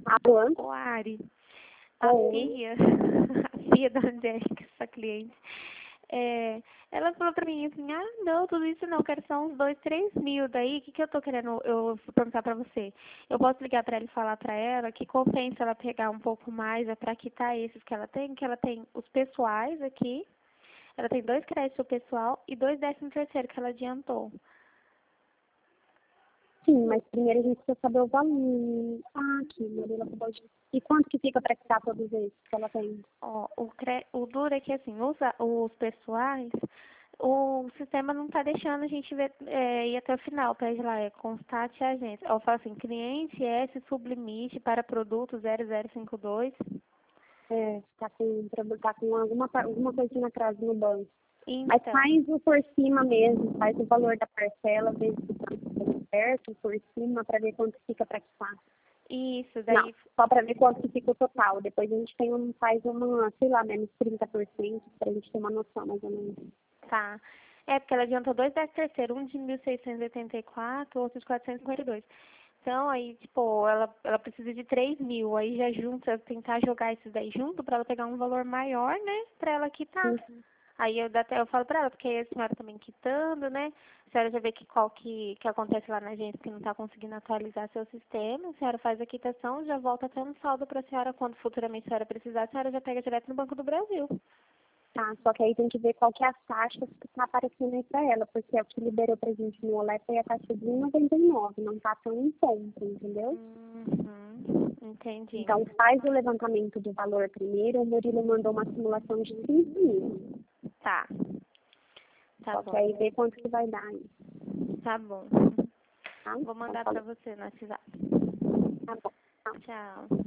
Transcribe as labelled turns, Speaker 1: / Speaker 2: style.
Speaker 1: Alô?
Speaker 2: O Ari, a
Speaker 1: Oi.
Speaker 2: Fia, a Fia da Angélica, essa cliente, ela falou pra mim assim, não, tudo isso não, quero só uns 2, 3 mil. Daí, o que eu tô querendo, eu vou perguntar pra você. Eu posso ligar pra ela e falar pra ela que compensa ela pegar um pouco mais, pra quitar esses que ela tem os pessoais aqui, ela tem 2 créditos o pessoal e 2 13º que ela adiantou.
Speaker 1: Sim, mas primeiro a gente precisa saber o valor. Aqui, Murilo acabou de... E quanto que fica para quitar todos esses que ela tem?
Speaker 2: Ó, o duro é que assim, os pessoais, o sistema não tá deixando a gente ver, ir até o final, pede lá, constate a agência. Ó, fala assim, cliente S sublimite para produto 0052.
Speaker 1: Tá com alguma coisinha atrás no banco. Mas
Speaker 2: Então,
Speaker 1: faz o por cima mesmo, faz o valor da parcela, vê se tá certo por cima, para ver quanto fica para quitar.
Speaker 2: isso,
Speaker 1: Não,
Speaker 2: daí,
Speaker 1: só para ver quanto que fica o total. Depois a gente faz uma, sei lá, menos 30%, para a gente ter uma noção mais ou menos.
Speaker 2: tá. Porque ela adiantou 2 13º, um de 1.684, outro de 452. Então, aí, tipo, ela precisa de 3 mil, aí já junta, tentar jogar esses daí junto pra ela pegar um valor maior, né, pra ela quitar.
Speaker 1: Uhum.
Speaker 2: Aí eu falo pra ela, porque aí a senhora também quitando, né, a senhora já vê qual que acontece lá na agência que não tá conseguindo atualizar seu sistema, a senhora faz a quitação, já volta até um saldo pra senhora, quando futuramente a senhora precisar, a senhora já pega direto no Banco do Brasil.
Speaker 1: Tá, só que aí tem que ver qual que é as taxas que tá aparecendo aí pra ela, porque o que liberou pra gente no OLEP foi a taxa de 1,99, não tá tão em conta, entendeu?
Speaker 2: Entendi.
Speaker 1: Então faz o levantamento do valor primeiro, o Murilo mandou uma simulação de 15 mil.
Speaker 2: Tá. Tá
Speaker 1: Só
Speaker 2: bom.
Speaker 1: que aí vê quanto que vai dar aí,
Speaker 2: Tá bom.
Speaker 1: tá?
Speaker 2: Vou
Speaker 1: Então,
Speaker 2: mandar pra
Speaker 1: falou.
Speaker 2: você no WhatsApp.
Speaker 1: Tá bom. Tá.
Speaker 2: Tchau.